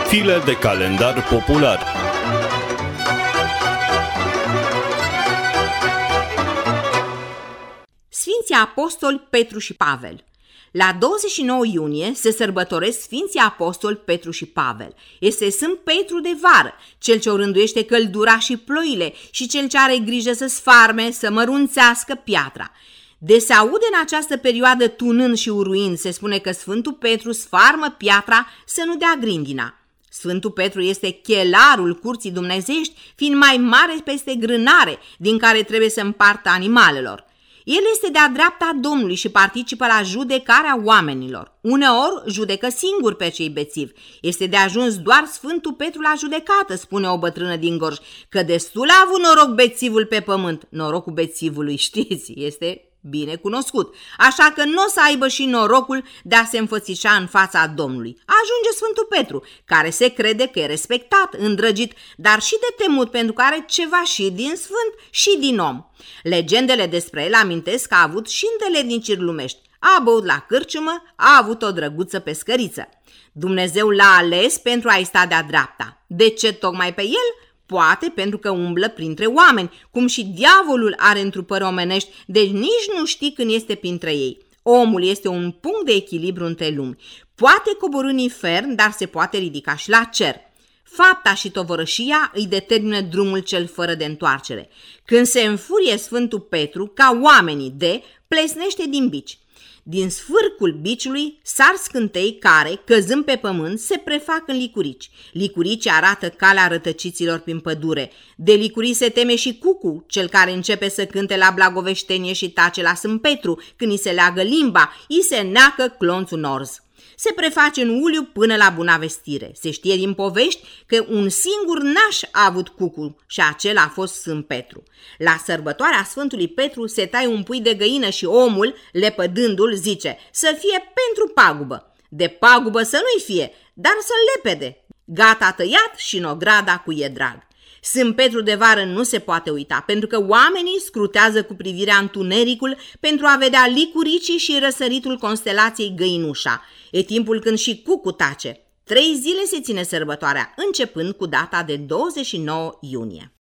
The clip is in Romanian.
File de calendar popular. Sfinții Apostoli Petru și Pavel. La 29 iunie se sărbătoresc Sfinții Apostoli Petru și Pavel. Este Sfânt Petru de vară, cel ce o rânduiește căldura și ploile și cel ce are grijă să sfarme, să mărunțească piatra. De se aude în această perioadă tunând și uruind, se spune că Sfântul Petru sfarmă piatra să nu dea grindina. Sfântul Petru este chelarul curții dumnezeiești, fiind mai mare peste grânare, din care trebuie să împartă animalelor. El este de-a dreapta Domnului și participă la judecarea oamenilor. Uneori judecă singur pe cei bețivi. Este de ajuns doar Sfântul Petru la judecată, spune o bătrână din Gorj, că destul a avut noroc bețivul pe pământ. Norocul bețivului, știți, este bine cunoscut, așa că nu o să aibă și norocul de a se înfățișa în fața Domnului. Ajunge Sfântul Petru, care se crede că e respectat, îndrăgit, dar și de temut, pentru că are ceva și din sfânt și din om. Legendele despre el amintesc că a avut și îndeletniciri lumești. A băut la cârciumă, a avut o drăguță pescăriță. Dumnezeu l-a ales pentru a-i sta de-a dreapta. De ce tocmai pe el? Poate pentru că umblă printre oameni, cum și diavolul are întrupări omenești, deci nici nu știi când este printre ei. Omul este un punct de echilibru între lumi. Poate coborî în infern, dar se poate ridica și la cer. Fapta și tovărășia îi determină drumul cel fără de întoarcere. Când se înfurie Sfântul Petru, ca oamenii plesnește din bici. Din sfârcul biciului sar scântei care, căzând pe pământ, se prefac în licurici. Licuricii arată calea rătăciților prin pădure. De licurici se teme și Cucu, cel care începe să cânte la Blagoveștenie și tace la Sfânt Petru. Când îi se leagă limba, îi se neacă clonțul orz. Se preface în uliu până la buna vestire. Se știe din povești că un singur naș a avut Cucu și acela a fost Sfânt Petru. La sărbătoarea Sfântului Petru se taie un pui de găină și omul, lepădându-l, zice să fie pentru pagubă. De pagubă să nu-i fie, dar să-l lepede. Gata tăiat și în ograda cu e drag. Sfânt Petru de vară nu se poate uita, pentru că oamenii scrutează cu privirea întunericul pentru a vedea licuricii și răsăritul constelației Găinușa. E timpul când și Cucu tace. 3 zile se ține sărbătoarea, începând cu data de 29 iunie.